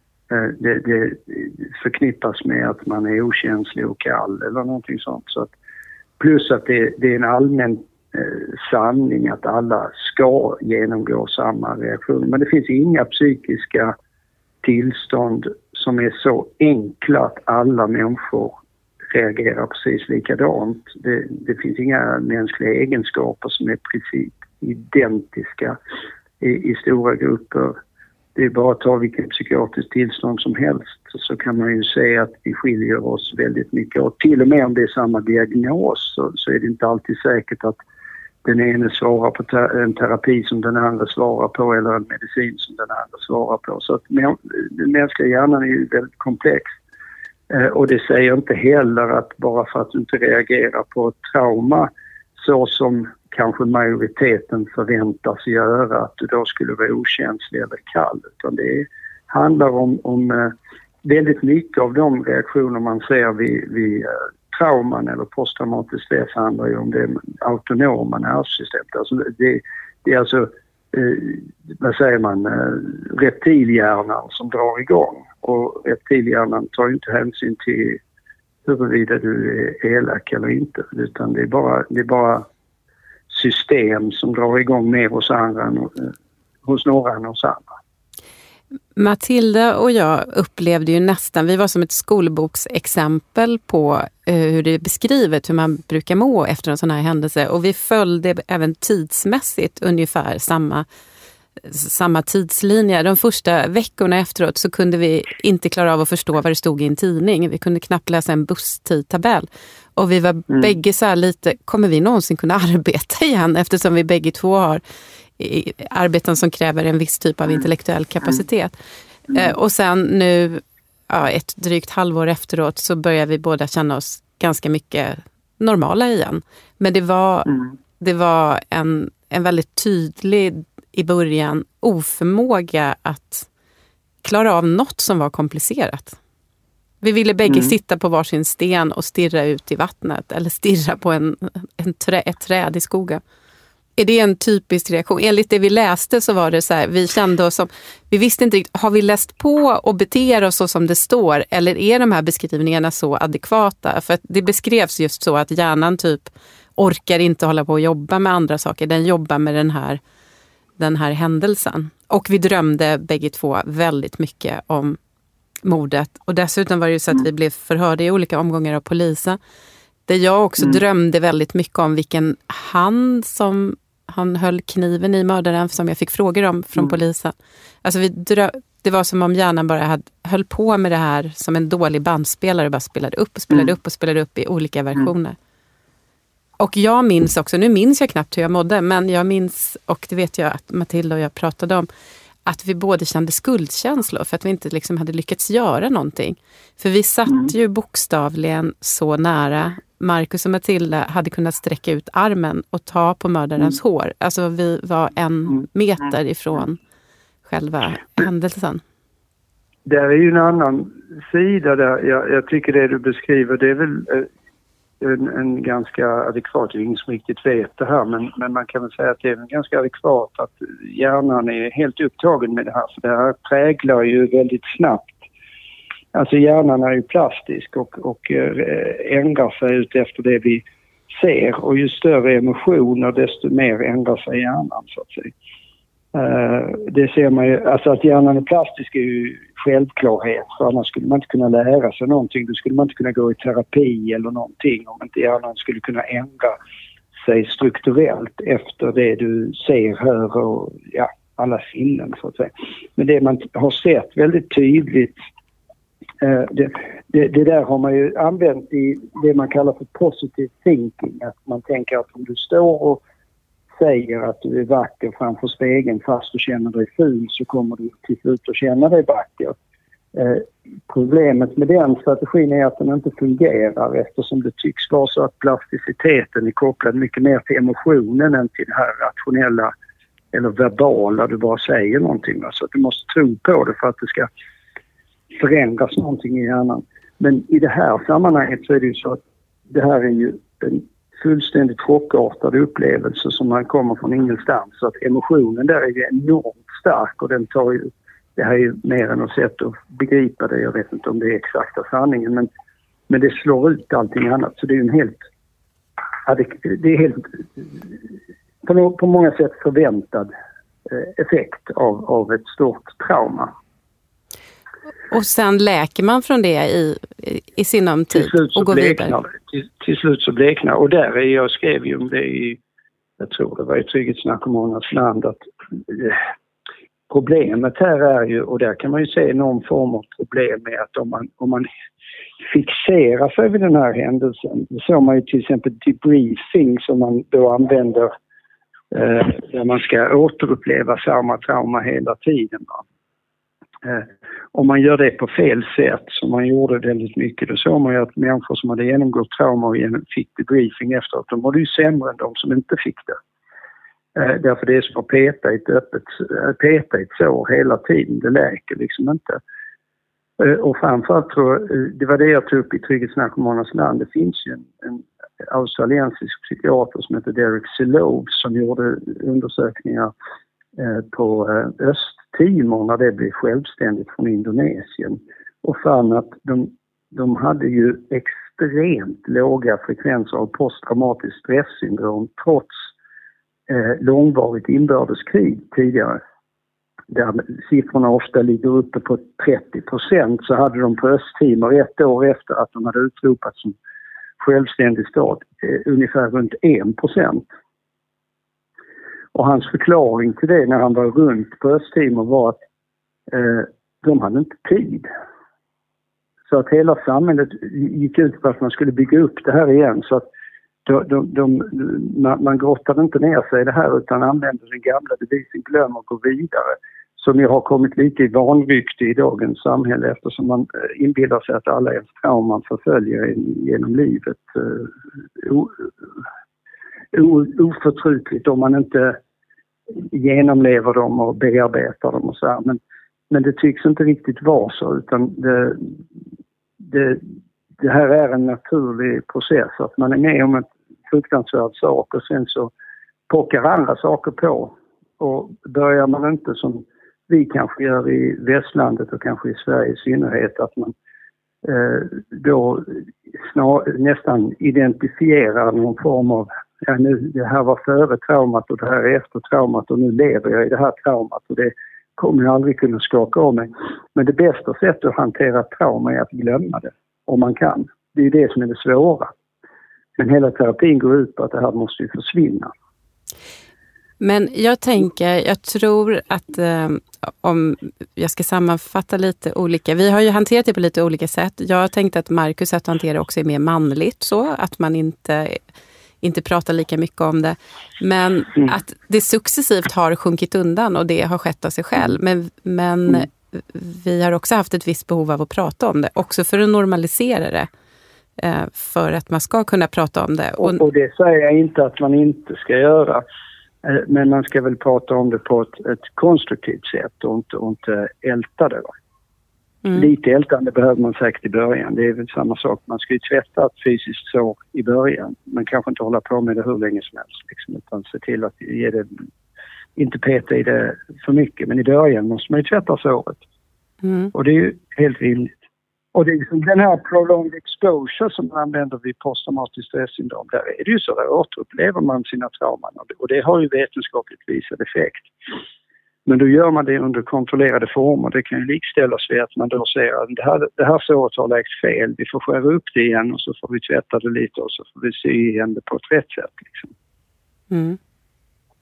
Det förknippas med att man är okänslig och kall eller någonting sånt. Så att, plus att det är en allmän sanning att alla ska genomgå samma reaktion. Men det finns inga psykiska tillstånd som är så enkla att alla människor reagerar precis likadant. Det finns inga mänskliga egenskaper som är precis identiska i stora grupper. Det är bara att ta vilket psykiatriskt tillstånd som helst så kan man ju se att vi skiljer oss väldigt mycket. Och till och med om det är samma diagnos så är det inte alltid säkert att den ene svarar på en terapi som den andra svarar på eller en medicin som den andra svarar på. Så att den mänskliga hjärnan är ju väldigt komplex. Och det säger inte heller att bara för att du inte reagerar på ett trauma så som kanske majoriteten förväntas göra, att du då skulle vara okänslig eller kall. Utan det handlar om väldigt mycket av de reaktioner man ser vid trauman eller posttraumatisk stress handlar ju om det autonoma nervsystemet. Alltså det är alltså, vad säger man, reptilhjärnan som drar igång. Och reptilhjärnan tar ju inte hänsyn till huruvida du är elak eller inte. Utan det är bara system som drar igång mer hos några än hos andra. Matilda och jag upplevde ju vi var som ett skolboksexempel på hur det är beskrivet hur man brukar må efter en sån här händelse. Och vi följde även tidsmässigt ungefär samma tidslinje. De första veckorna efteråt så kunde vi inte klara av att förstå vad det stod i en tidning. Vi kunde knappt läsa en busstidtabell. Och vi var bägge så här lite, kommer vi någonsin kunna arbeta igen? Eftersom vi bägge två har arbeten som kräver en viss typ av intellektuell kapacitet. Och sen nu, ett drygt halvår efteråt, så börjar vi båda känna oss ganska mycket normala igen. Men det var en väldigt tydlig i början oförmåga att klara av något som var komplicerat. Vi ville bägge sitta på varsin sten och stirra ut i vattnet eller stirra på ett träd i skogen. Är det en typisk reaktion? Enligt det vi läste så var det så här, vi kände oss som, vi visste inte riktigt, har vi läst på och beter oss så som det står, eller är de här beskrivningarna så adekvata? För att det beskrevs just så att hjärnan typ orkar inte hålla på och jobba med andra saker, den jobbar med den här händelsen. Och vi drömde bägge två väldigt mycket om mordet. Och dessutom var det ju så att vi blev förhörda i olika omgångar av polisen. Där jag också drömde väldigt mycket om vilken hand som han höll kniven i mördaren, som jag fick frågor om från polisen. Alltså det var som om hjärnan bara höll på med det här som en dålig bandspelare och bara spelade upp och spelade upp och spelade upp i olika versioner. Och jag minns också, nu minns jag knappt hur jag mådde, men jag minns, och det vet jag att Matilda och jag pratade om, att vi båda kände skuldkänslor för att vi inte liksom hade lyckats göra någonting. För vi satt ju bokstavligen så nära. Marcus och Matilda hade kunnat sträcka ut armen och ta på mördarens hår. Alltså vi var 1 meter ifrån själva händelsen. Det är ju en annan sida där. Jag tycker det du beskriver, det är väl en ganska adekvat, det är ingen som riktigt vet det här, men man kan väl säga att det är ganska adekvat att hjärnan är helt upptagen med det här, för det här präglar ju väldigt snabbt. Alltså hjärnan är ju plastisk och ändrar sig ut efter det vi ser, och ju större emotioner desto mer ändrar sig hjärnan så att säga. Det ser man ju, alltså att hjärnan är plastisk är ju självklarhet, för annars skulle man inte kunna lära sig någonting, då skulle man inte kunna gå i terapi eller någonting om inte hjärnan skulle kunna ändra sig strukturellt efter det du ser, hör och alla sinnen så att säga. Men det man har sett väldigt tydligt, det där har man ju använt i det man kallar för positive thinking. Att man tänker att om du står och säger att du är vacker framför spegeln fast du känner dig ful, så kommer du till slut att känna dig vacker. Problemet med den strategin är att den inte fungerar, eftersom det tycks vara så att plasticiteten är kopplad mycket mer till emotionen än till det här rationella eller verbala, du bara säger någonting. Så att du måste tro på det för att det ska förändras någonting i hjärnan. Men i det här sammanhanget så är det ju så att det här är ju en fullständigt chockartad upplevelse som man kommer från ingenstans. Så att emotionen där är ju enormt stark, och den tar ju, det här är ju mer än ett sätt att begripa det. Jag vet inte om det är exakta sanningen, men det slår ut allting annat. Så det är ju en helt, det är helt på många sätt förväntad effekt av ett stort trauma. Och sen läker man från det i sinom tid och går vidare. Till slut så bleknar. Och där är jag skrev ju om det jag tror det var i Trygghetsnarkomanernas land, att problemet här är ju, och där kan man ju se någon form av problem med att om man fixerar sig vid den här händelsen, så har man ju till exempel debriefing som man då använder där man ska återuppleva samma trauma hela tiden. Om man gör det på fel sätt, som man gjorde väldigt mycket, då såg man ju att människor som hade genomgått trauma och fick debriefing efteråt, de var ju sämre än de som inte fick det. Därför det är som att peta i ett sår hela tiden, det läker liksom inte. Och framförallt det var det jag tog upp i Trygghetsnarkomanernas land. Det finns ju en australiensisk psykiater som heter Derek Silove som gjorde undersökningar på Östtimor när det blev självständigt från Indonesien, och fann att de hade ju extremt låga frekvenser av posttraumatiskt stresssyndrom trots långvarigt inbördeskrig tidigare. Där siffrorna ofta ligger uppe på 30%, så hade de på Östtimor 1 år efter att de hade utropats som självständig stat ungefär runt 1%. Och hans förklaring till det när han var runt på Östtimor var att de hade inte tid. Så att hela samhället gick ut på att man skulle bygga upp det här igen, så att man grottade inte ner sig i det här utan använde den gamla devisen glöm och gå vidare, som ju har kommit lite i vanrykte i dagens samhälle, eftersom man inbillar sig att alla ens trauman förföljer genom livet oförtrytligt om man inte genomlever dem och bearbetar dem och så här. Men det tycks inte riktigt vara så, utan det här är en naturlig process, att man är med om en fruktansvärd sak och sen så pockar andra saker på, och börjar man inte som vi kanske gör i västlandet och kanske i Sverige i synnerhet, att man då nästan identifierar någon form av det här var före traumat och det här är efter traumat och nu lever jag i det här traumat och det kommer jag aldrig kunna skaka av mig. Men det bästa sättet att hantera trauma är att glömma det, om man kan. Det är det som är det svåra. Men hela terapin går ut på att det här måste ju försvinna. Men jag tror att om jag ska sammanfatta lite olika, vi har ju hanterat det på lite olika sätt. Jag tänkte att Marcus sätt att hantera också är mer manligt, så att man inte pratar lika mycket om det. Men att det successivt har sjunkit undan och det har skett av sig själv. Men vi har också haft ett visst behov av att prata om det, också för att normalisera det. För att man ska kunna prata om det. Och det säger jag inte att man inte ska göra. Men man ska väl prata om det på ett konstruktivt sätt och inte älta det. Lite ältande behöver man säkert i början. Det är väl samma sak. Man ska ju tvätta ett fysiskt sår i början. Man kanske inte hålla på med det hur länge som helst. Liksom, utan se till att ge det, inte peta i det för mycket. Men i början måste man ju tvätta såret. Och det är ju helt rimligt. Och det är liksom den här prolonged exposure som man använder vid posttraumatiskt stresssyndrom. Där är det ju så, där återupplever man sina trauman. Och det har ju vetenskapligt visad effekt. Men då gör man det under kontrollerade former. Det kan ju likställas vid att man då säger att det här såret har läkt fel. Vi får skära upp det igen och så får vi tvätta det lite och så får vi sy igen det på ett rätt sätt. Liksom.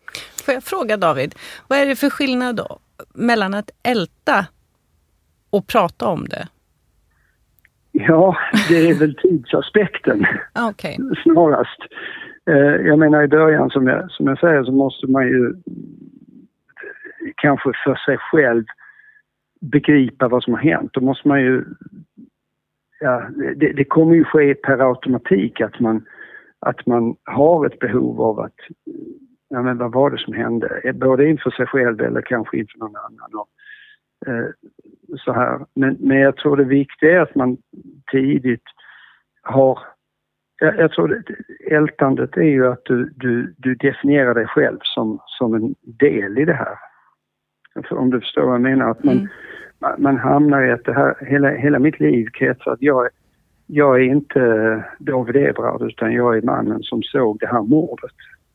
Får jag fråga David, vad är det för skillnad då mellan att älta och prata om det? Ja, det är väl tidsaspekten snarast. Jag menar i början som jag säger så måste man ju kanske för sig själv begripa vad som har hänt. Då måste man ju, det kommer ju ske per automatik att man har ett behov av att, men vad var det som hände? Både inför sig själv eller kanske inför någon annan. Så här. Men jag tror det viktiga är att man tidigt har, jag tror ältandet är ju att du definierar dig själv som en del i det här. För om du förstår vad jag menar, att man hamnar i att det här, hela mitt liv kretsar att jag är inte David Ebrard utan jag är mannen som såg det här mordet.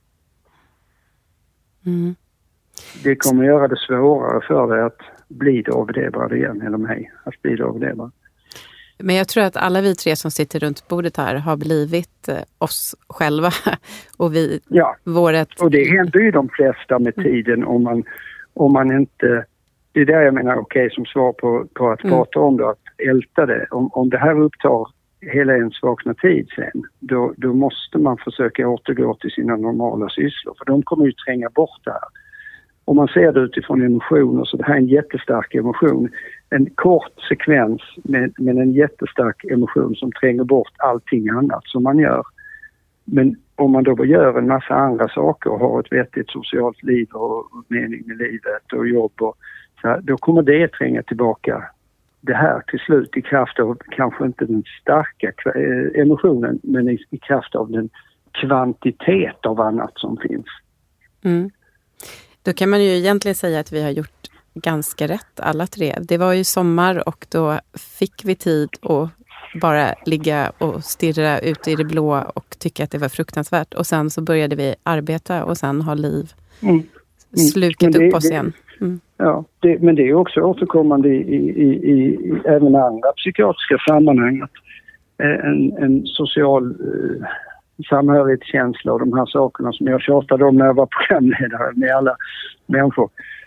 Mm. Det kommer göra det svårare för dig att bli David Ebrard igen, eller mig att bli David Ebrard. Men jag tror att alla vi tre som sitter runt bordet här har blivit oss själva. Och och det händer ju de flesta med tiden om man inte... Det är där jag menar, som svar på att prata om det, att älta det. Om det här upptar hela ens vakna tid sen, då måste man försöka återgå till sina normala sysslor. För de kommer ju tränga bort det här. Om man ser det utifrån emotioner, så det här är en jättestark emotion. En kort sekvens med en jättestark emotion som tränger bort allting annat som man gör. Men om man då gör en massa andra saker och har ett vettigt socialt liv och mening med livet och jobb, och så här, då kommer det tränga tillbaka det här till slut i kraft av kanske inte den starka emotionen, men i kraft av den kvantitet av annat som finns. Mm. Då kan man ju egentligen säga att vi har gjort ganska rätt alla tre. Det var ju sommar och då fick vi tid att bara ligga och stirra ut i det blå och tycka att det var fruktansvärt. Och sen så började vi arbeta och sen har liv slukat upp oss igen. Mm. Ja, men det är också återkommande i även andra psykiatriska sammanhang. En social samhörighetskänsla och de här sakerna som jag tjatade om när jag var programledare med alla människor.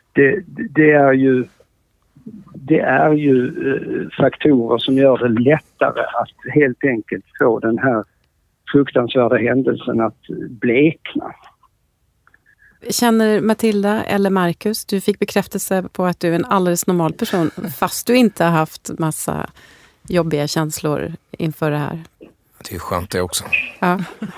Det är ju faktorer som gör det lättare att helt enkelt få den här fruktansvärda händelsen att blekna. Känner Matilda eller Marcus, du fick bekräftelse på att du är en alldeles normal person fast du inte har haft massa jobbiga känslor inför det här? Det är skönt det också. Ja.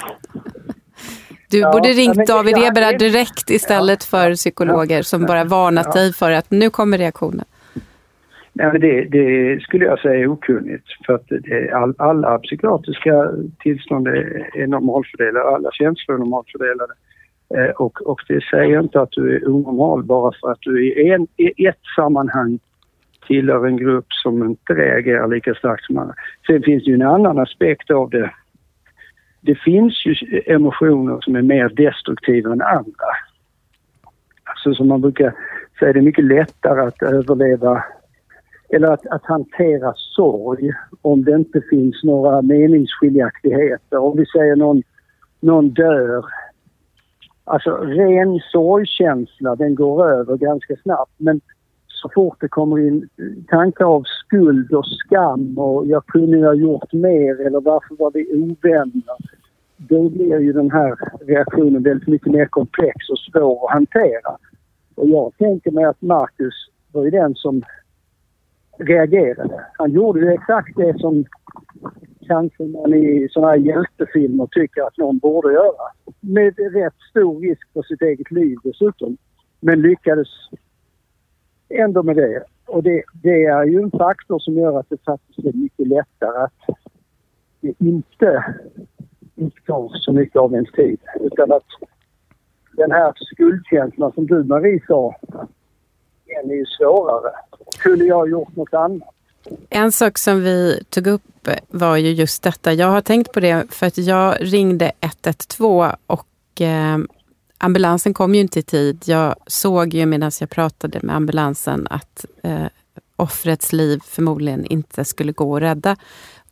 Du borde ringt David Ebrard direkt istället för psykologer som bara varnat dig för att nu kommer reaktionen. Nej, men det skulle jag säga är okunnigt. För att alla psykiatriska tillstånd är normalfördelade. Alla känslor är normalfördelade. Och det säger inte att du är onormal bara för att du i ett sammanhang tillhör en grupp som inte reagerar lika starkt som andra. Sen finns det ju en annan aspekt av det. Det finns ju emotioner som är mer destruktiva än andra. Alltså som man brukar säga, det är mycket lättare att överleva eller att hantera sorg om det inte finns några meningsskiljaktigheter. Om vi säger någon dör. Alltså ren sorgkänsla, den går över ganska snabbt. Men så fort det kommer in tankar av skuld och skam och jag kunde ha gjort mer eller varför var vi ovänner, då blir ju den här reaktionen väldigt mycket mer komplex och svår att hantera. Och jag tänker mig att Marcus var ju den som reagerade. Han gjorde ju exakt det som kanske man i sådana här hjältefilmer tycker att någon borde göra. Med rätt stor risk för sitt eget liv dessutom. Men lyckades ändå med det. Och det är ju en faktor som gör att det faktiskt är mycket lättare att det inte tar så mycket av ens tid. Utan att den här skuldkänslan som du Marie sa, den är ju svårare. Skulle jag ha gjort något annat? En sak som vi tog upp var ju just detta. Jag har tänkt på det för att jag ringde 112 och ambulansen kom ju inte i tid. Jag såg ju medan jag pratade med ambulansen att offrets liv förmodligen inte skulle gå att rädda.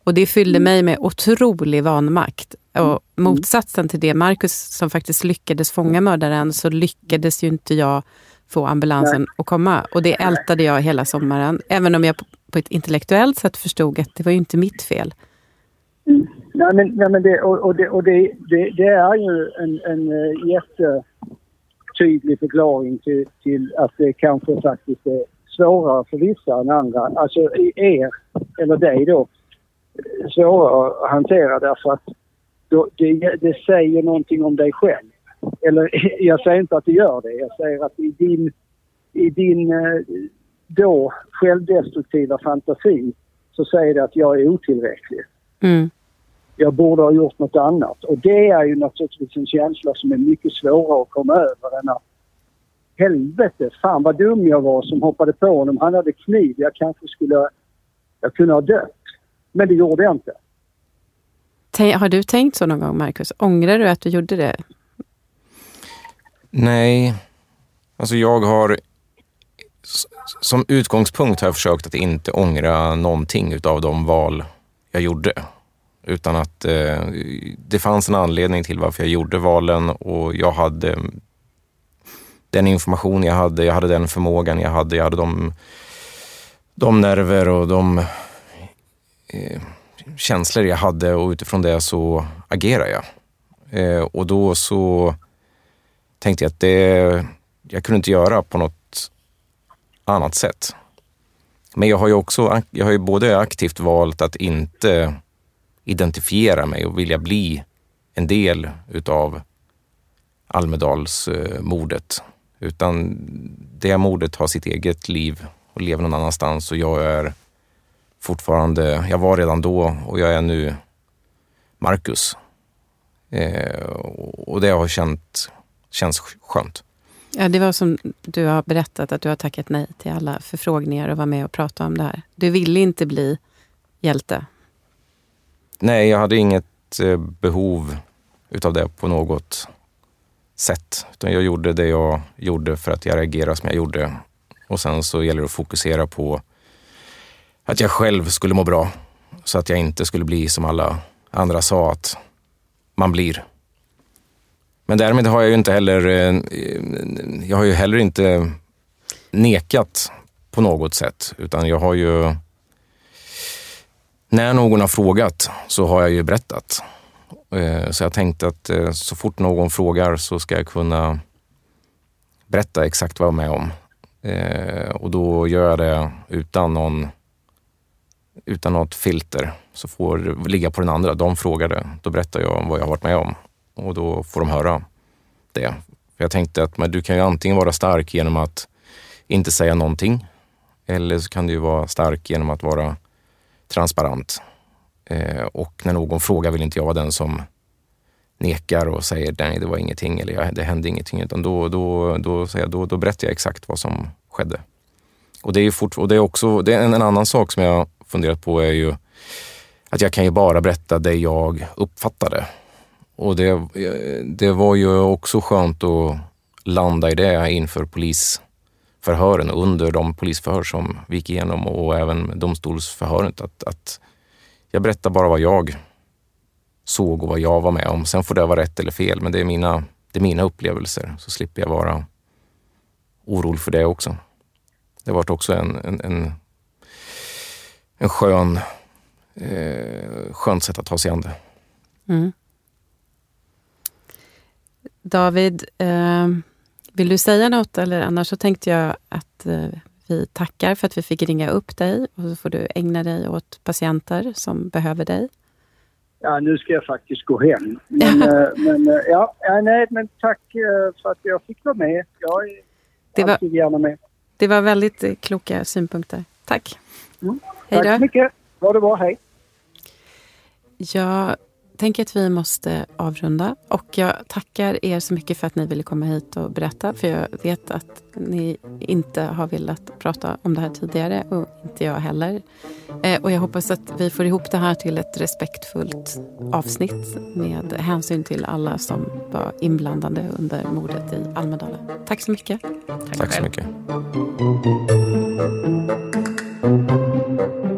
Och det fyllde mig med otrolig vanmakt. Och motsatsen till det, Marcus som faktiskt lyckades fånga mördaren, så lyckades ju inte jag få ambulansen att komma. Och det ältade jag hela sommaren. Även om jag på ett intellektuellt sätt förstod att det var ju inte mitt fel. Nej, men det är ju en jättetydlig förklaring till att det kanske faktiskt är svårare för vissa än andra. Alltså er, eller dig då, svårare att hantera därför att det säger någonting om dig själv. Eller jag säger inte att det gör det. Jag säger att i din då självdestruktiva fantasi så säger det att jag är otillräcklig. Mm. Jag borde ha gjort något annat. Och det är ju naturligtvis en känsla som är mycket svårare att komma över än att helvete, fan vad dum jag var som hoppade på honom. Han hade kniv. Jag kunde ha dött. Men det gjorde jag inte. Har du tänkt så någon gång, Marcus? Ångrar du att du gjorde det? Nej. Alltså jag har som utgångspunkt har jag försökt att inte ångra någonting utav de val jag gjorde. Utan att det fanns en anledning till varför jag gjorde valen och jag hade den information jag hade den förmågan jag hade de nerver och de känslor jag hade och utifrån det så agerar jag. Och då så tänkte jag att jag kunde inte göra på något annat sätt. Men jag har ju både aktivt valt att inte identifiera mig och vilja bli en del utav Almedalsmordet. Utan det mordet har sitt eget liv och lever någon annanstans och jag var redan då och jag är nu Marcus. Och det har känns skönt. Ja, det var som du har berättat att du har tackat nej till alla förfrågningar och var med och prata om det här. Du ville inte bli hjälte. Nej, jag hade inget behov utav det på något sätt. Utan jag gjorde det jag gjorde för att jag reagerade som jag gjorde. Och sen så gäller det att fokusera på att jag själv skulle må bra. Så att jag inte skulle bli som alla andra sa att man blir. Men därmed har jag ju inte heller inte nekat på något sätt. Utan jag har ju, när någon har frågat så har jag ju berättat. Så jag tänkte att så fort någon frågar så ska jag kunna berätta exakt vad jag är med om. Och då gör jag det utan något filter. Så får det ligga på den andra. De frågade, då berättar jag vad jag har varit med om. Och då får de höra det. För jag tänkte att du kan ju antingen vara stark genom att inte säga någonting. Eller så kan du ju vara stark genom att vara transparent. Och när någon frågar vill inte jag vara den som nekar och säger nej, det var ingenting eller det hände ingenting. Utan då berättar jag exakt vad som skedde. Och det är en annan sak som jag funderat på är ju att jag kan ju bara berätta det jag uppfattade. Och det var ju också skönt att landa i det inför polisförhören under de polisförhör som vi gick igenom och även domstolsförhöret att jag berättar bara vad jag såg och vad jag var med om. Sen får det vara rätt eller fel, men det är mina upplevelser. Så slipper jag vara orolig för det också. Det har varit också en skönt sätt att ta sig an det. Mm. David, vill du säga något? Eller annars så tänkte jag att vi tackar för att vi fick ringa upp dig. Och så får du ägna dig åt patienter som behöver dig. Ja, nu ska jag faktiskt gå hem. Men tack för att jag fick vara med. Jag är alltid gärna med. Det var väldigt kloka synpunkter. Tack. Mm. Hej då. Tack så mycket. Ha det bra, hej. Jag tänker att vi måste avrunda. Och jag tackar er så mycket för att ni ville komma hit och berätta. För jag vet att ni inte har velat prata om det här tidigare. Och inte jag heller. Och jag hoppas att vi får ihop det här till ett respektfullt avsnitt. Med hänsyn till alla som var inblandade under mordet i Almedalen. Tack så mycket. Tack så mycket.